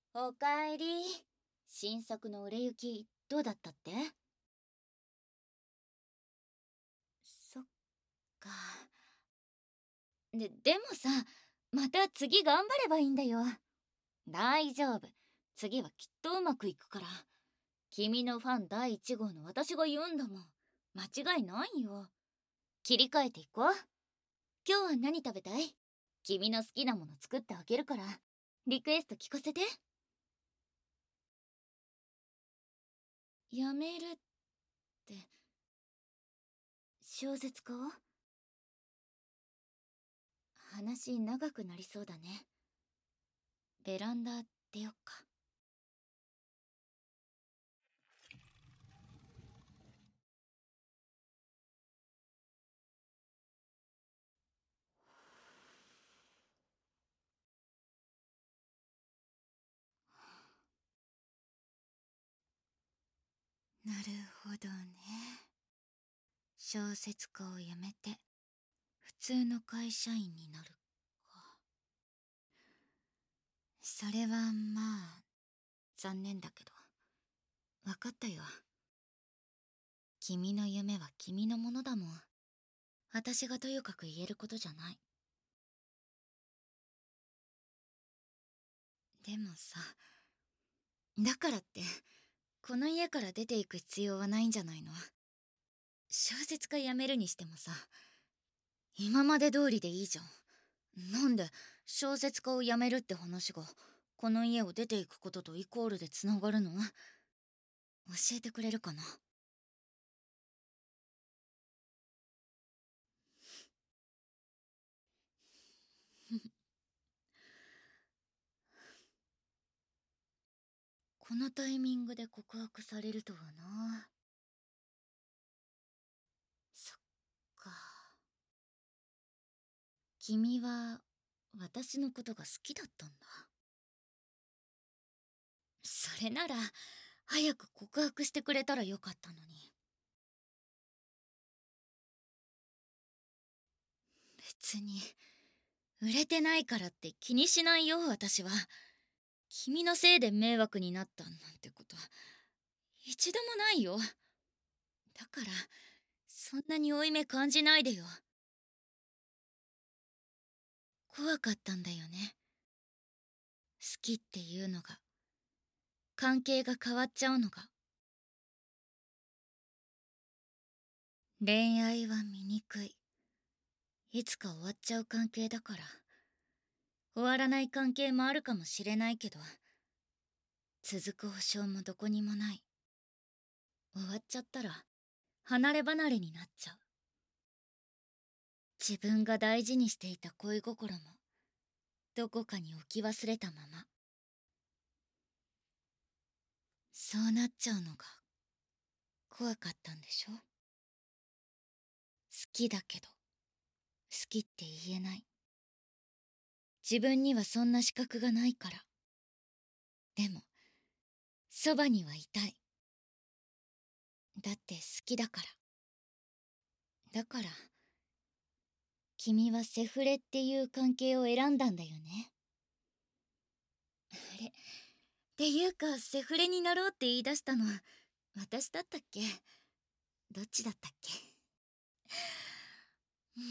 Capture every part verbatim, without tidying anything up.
おかえり。新作の売れ行き、どうだったって？そっか。で、でもさ、また次頑張ればいいんだよ。大丈夫。次はきっとうまくいくから。君のファン第一号の私が言うんだもん。間違いないよ。切り替えていこう。今日は何食べたい？君の好きなもの作ってあげるから。リクエスト聞かせて。やめるって、小説家を？話長くなりそうだね。ベランダ出よっか。なるほどね。小説家を辞めて普通の会社員になるか。それはまあ残念だけど、分かったよ。君の夢は君のものだもん。私がとやかく言えることじゃない。でもさ、だからってこの家から出ていく必要はないんじゃないの？小説家辞めるにしてもさ、今まで通りでいいじゃん。なんで小説家を辞めるって話がこの家を出ていくこととイコールでつながるの？教えてくれるかな？このタイミングで告白されるとはな。そっか。君は私のことが好きだったんだ。それなら早く告白してくれたらよかったのに。別に売れてないからって気にしないよ、私は。君のせいで迷惑になったなんてこと一度もないよ。だからそんなに負い目感じないでよ。怖かったんだよね。好きっていうのが、関係が変わっちゃうのが。恋愛は醜い。いつか終わっちゃう関係だから。終わらない関係もあるかもしれないけど、続く保証もどこにもない。終わっちゃったら離れ離れになっちゃう。自分が大事にしていた恋心もどこかに置き忘れたまま。そうなっちゃうのが怖かったんでしょ？好きだけど好きって言えない。自分にはそんな資格がないから。でもそばにはいたい。だって好きだから。だから君はセフレっていう関係を選んだんだよね。あれっていうか、セフレになろうって言い出したの私だったっけ？どっちだったっけ？うん、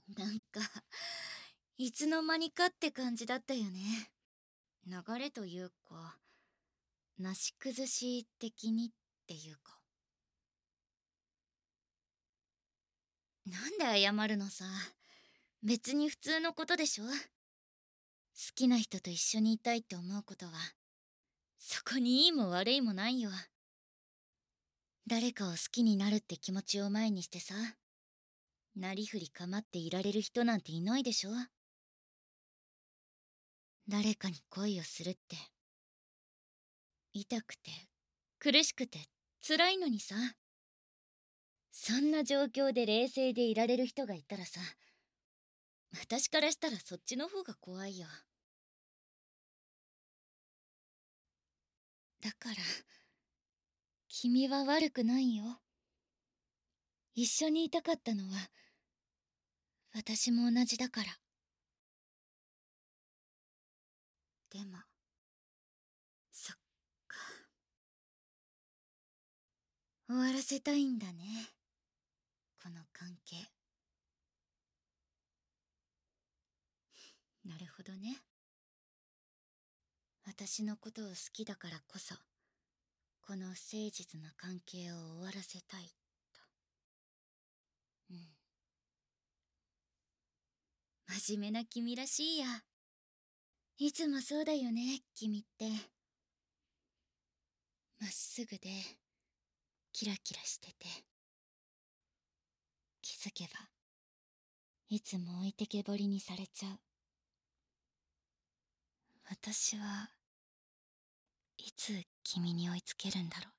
なんかいつの間にかって感じだったよね。流れというか、なし崩し的にっていうか。なんで謝るのさ。別に普通のことでしょ。好きな人と一緒にいたいって思うことは、そこにいいも悪いもないよ。誰かを好きになるって気持ちを前にしてさ、なりふり構っていられる人なんていないでしょ。誰かに恋をするって痛くて苦しくて辛いのにさ。そんな状況で冷静でいられる人がいたらさ、私からしたらそっちの方が怖いよ。だから君は悪くないよ。一緒にいたかったのは私も同じだから。でも終わらせたいんだね、この関係。なるほどね。私のことを好きだからこそ、この不誠実な関係を終わらせたいと。うん。真面目な君らしいや。いつもそうだよね、君って。まっすぐでキラキラしてて、気づけばいつも置いてけぼりにされちゃう。私はいつ君に追いつけるんだろ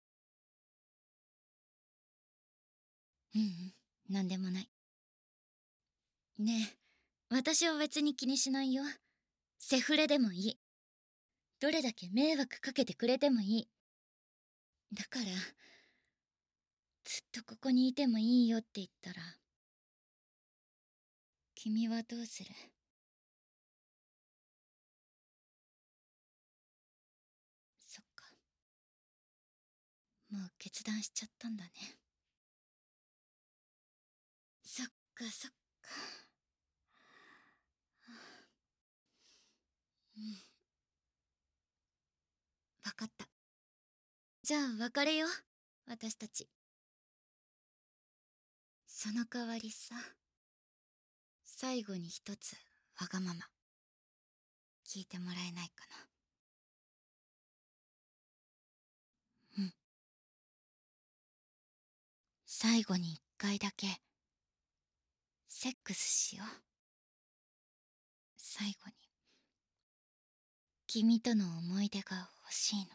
う。うんうん、なんでもない。ねえ、私は別に気にしないよ。セフレでもいい。どれだけ迷惑かけてくれてもいい。だからずっとここにいてもいいよって言ったら、君はどうする？そっか、もう決断しちゃったんだね。そっかそっか。うん、分かった。じゃあ別れよう、私たち。その代わりさ、最後に一つわがまま聞いてもらえないかな。うん。最後に一回だけセックスしよう。最後に君との思い出が欲しいの。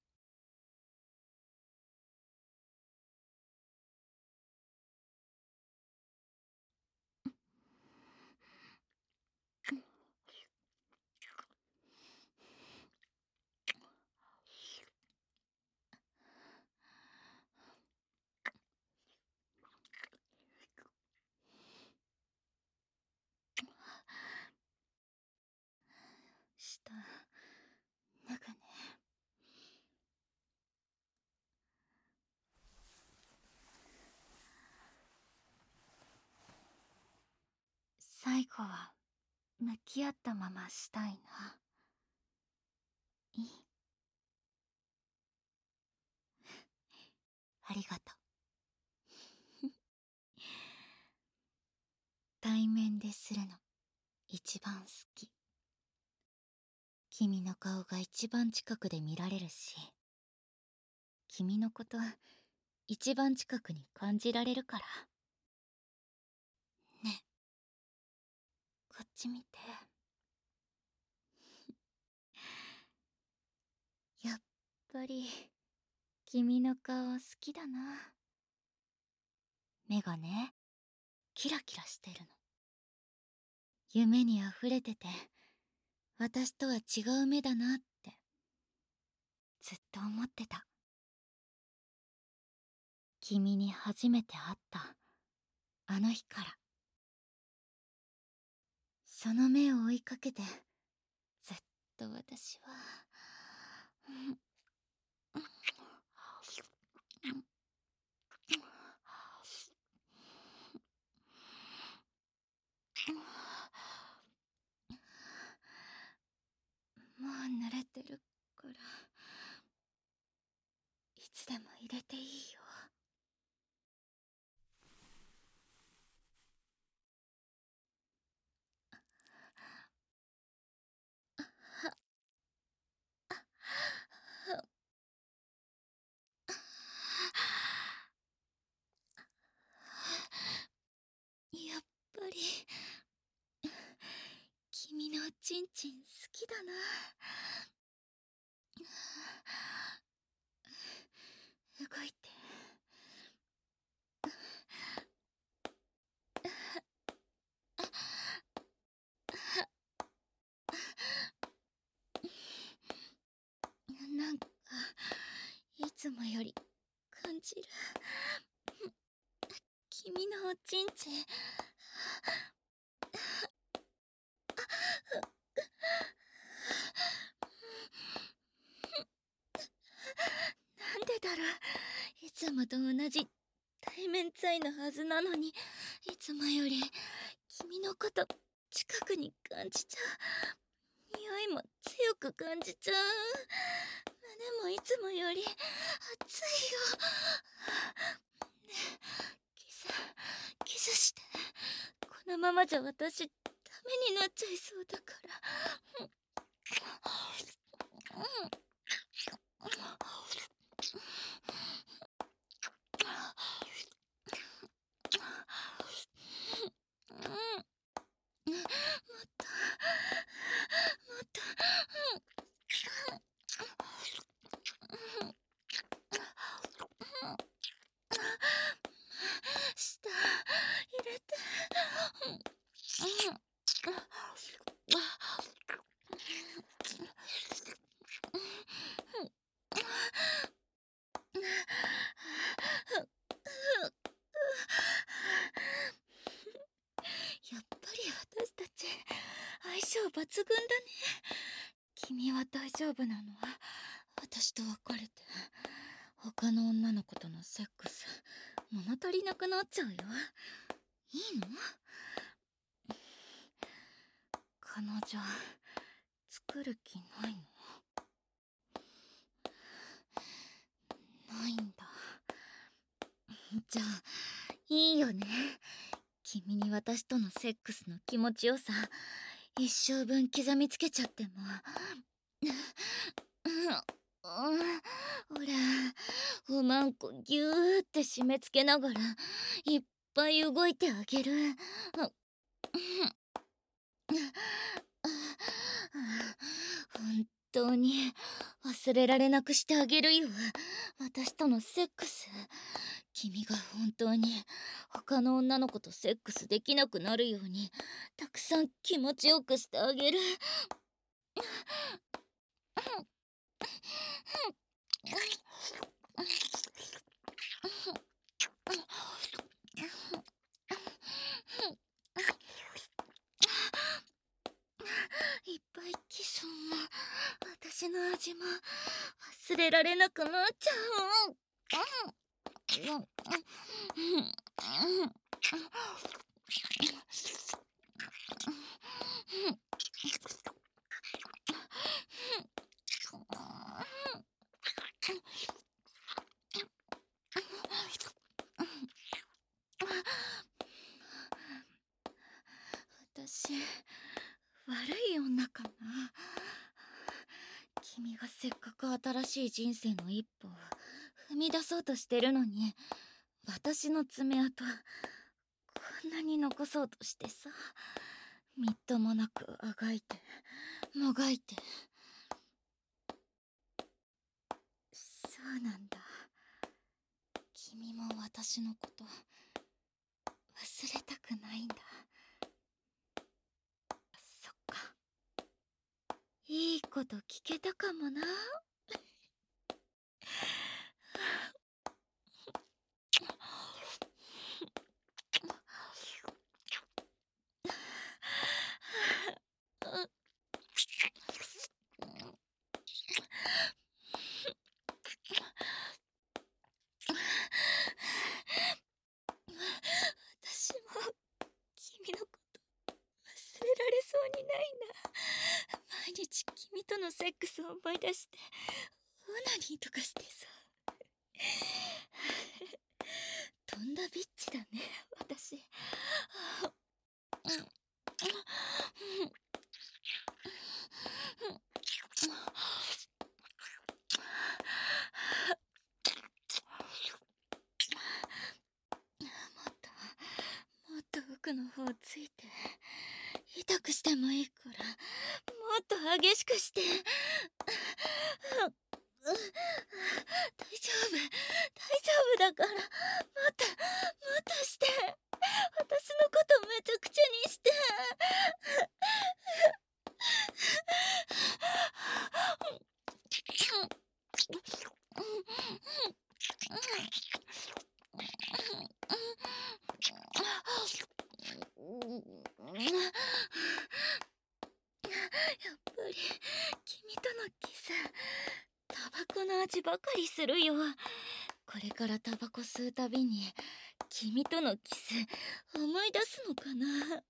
下脱ぐね。最後は向き合ったまましたいな。いい？ありがとう。対面でするの一番好き。君の顔が一番近くで見られるし、君のこと一番近くに感じられるから。ね、こっち見て。やっぱり君の顔好きだな。目がね、キラキラしてるの。夢にあふれてて、私とは違う目だなってずっと思ってた。君に初めて会ったあの日から。その目を追いかけてずっと私は、もう慣れてるからいつでも入れていいよ。やっぱり君のチンチン好きだな。動いて。なんかいつもより感じる。君のおちんちん。なんでだろう、いつもはずなのに、いつもより君のこと近くに感じちゃう。匂いも強く感じちゃう。胸もいつもより熱いよ。ねえ、キスキスして。このままじゃ私ダメになっちゃいそうだから。うんうん、もっともっと、舌入れて。やっぱり私たち相性抜群だね。君は大丈夫なの？私と別れて他の女の子とのセックス物足りなくなっちゃうよ。いいの？彼女作る気ないの？ないんだ。じゃあいいよね。君に私とのセックスの気持ちよさ一生分刻みつけちゃっても。ほら、おまんこぎゅーって締め付けながらいっぱい動いてあげる。本当に忘れられなくしてあげるよ、私とのセックス。君が本当に他の女の子とセックスできなくなるようにたくさん気持ちよくしてあげる。いっぱいキスも私の味も忘れられなくなっちゃう。私悪い女かな。君がせっかく新しい人生の一歩を踏み出そうとしてるのに私の爪痕こんなに残そうとしてさ、みっともなくあがいてもがいて。そうなんだ。君も私のこと忘れたくないんだ。そっか、いいこと聞けたかもな。私も君のこと忘れられそうにないな。毎日君とのセックスを思い出してオナニーとかしてさ。とんだビッチだね、私。もっともっと奥の方ついて痛くしてもいいからもっと激しくして。大丈夫大丈夫だから、もっともっとして。私のことめちゃくちゃにして。やっぱり君とのキスタバコの味ばかりするよ。これからタバコ吸うたびに君とのキス思い出すのかな。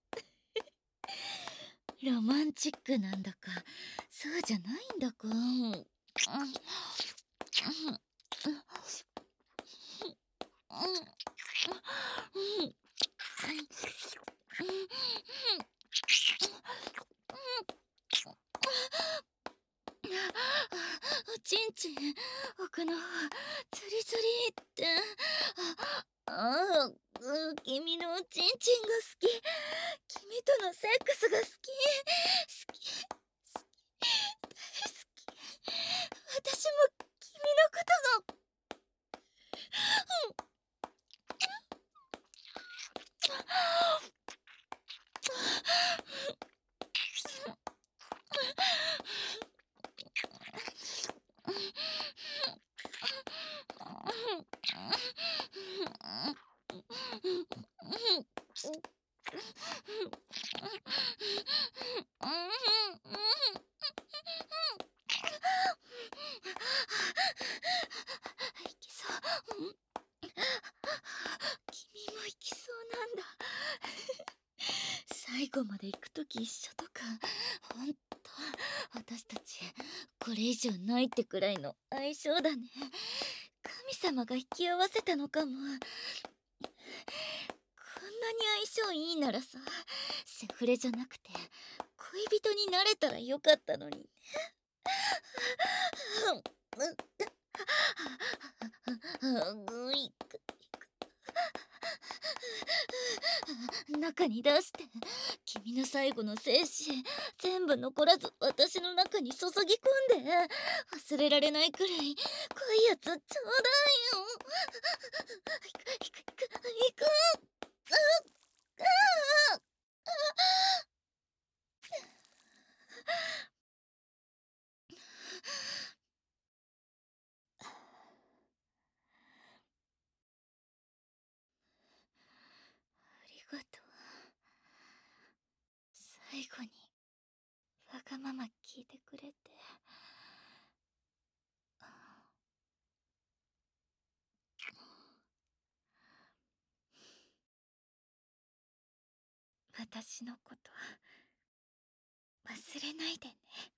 ロマンチックなんだかそうじゃないんだか。うんうんうんおちんちん奥の方ツリツリって。ああ、うん、君のおちんちんが好き。君とのセックスが好き。好き。好き。大好き。私も君のことが。いきそう。うん、君も行きそうなんだ。最後まで行くとき一緒とかほんと私たちこれ以上ないってくらいの相性だね。神様が引き合わせたのかも。こんなに相性いいならさ、セフレじゃなくて恋人になれたらよかったのにね。ぐいぐ中に出して君の最後の精子全部残らず私の中に注ぎ込んで忘れられないくらい濃いやつちょうだいよ。行く行く行く行く。ああありがとう。最後にわがまま聞いてくれて。私のこと忘れないでね。